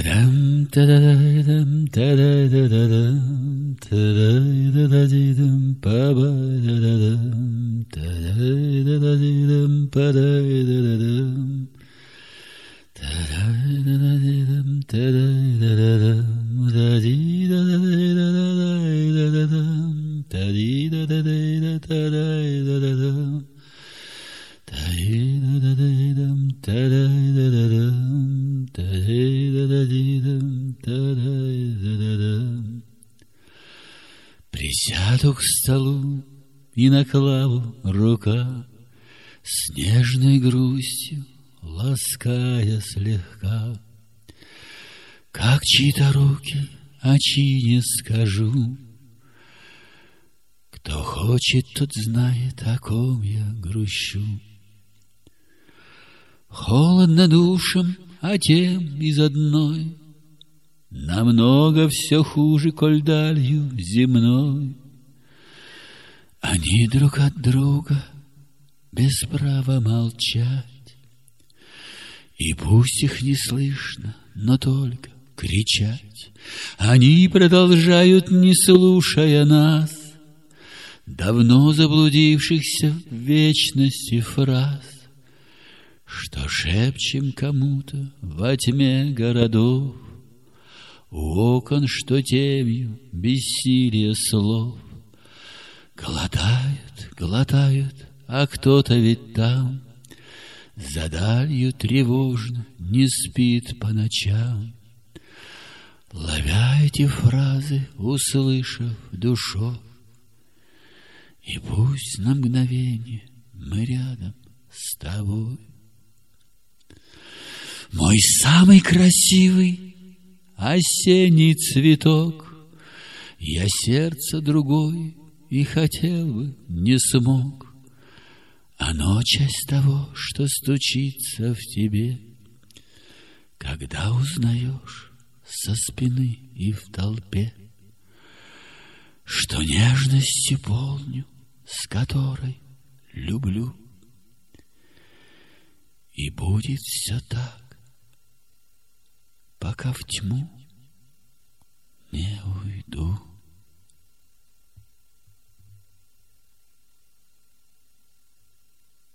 Та-дам, та-да-да-да-дам, та-да-да-да-дидам, па-ба-да-да-дам, та-да-да-да-дидам, па-да-да-да-дам, та-да-да-да-дидам, та-да-да-да-дам, та-ди-да-да-да-да-да-да-дам, та-ди-да-да-да-да, та-да-да-да-дам, та-ди-да-да-да-дам, та-да-да-да-дам, та-ди-да-да-дидам, та-да-да-да-дам. Присяду к столу, и на клаву рука с нежной грустью, лаская слегка. Как чьи-то руки, а чьи не скажу. Кто хочет, тот знает, о ком я грущу. Холодно душам, а тем из одной намного все хуже, коль далью земной. Они друг от друга без права молчать, и пусть их не слышно, но только кричать. Они продолжают, не слушая нас, давно заблудившихся в вечности фраз, что шепчем кому-то во тьме городов, у окон, что темью бессилие слов. Глотают, глотают, а кто-то ведь там за далью тревожно не спит по ночам. Ловя эти фразы, услышав душой, и пусть на мгновение мы рядом с тобой. Мой самый красивый осенний цветок, я сердце другой и хотел бы, не смог. Оно часть того, что стучится в тебе, когда узнаешь со спины и в толпе, что нежностью полню, с которой люблю. И будет все так, пока в тьму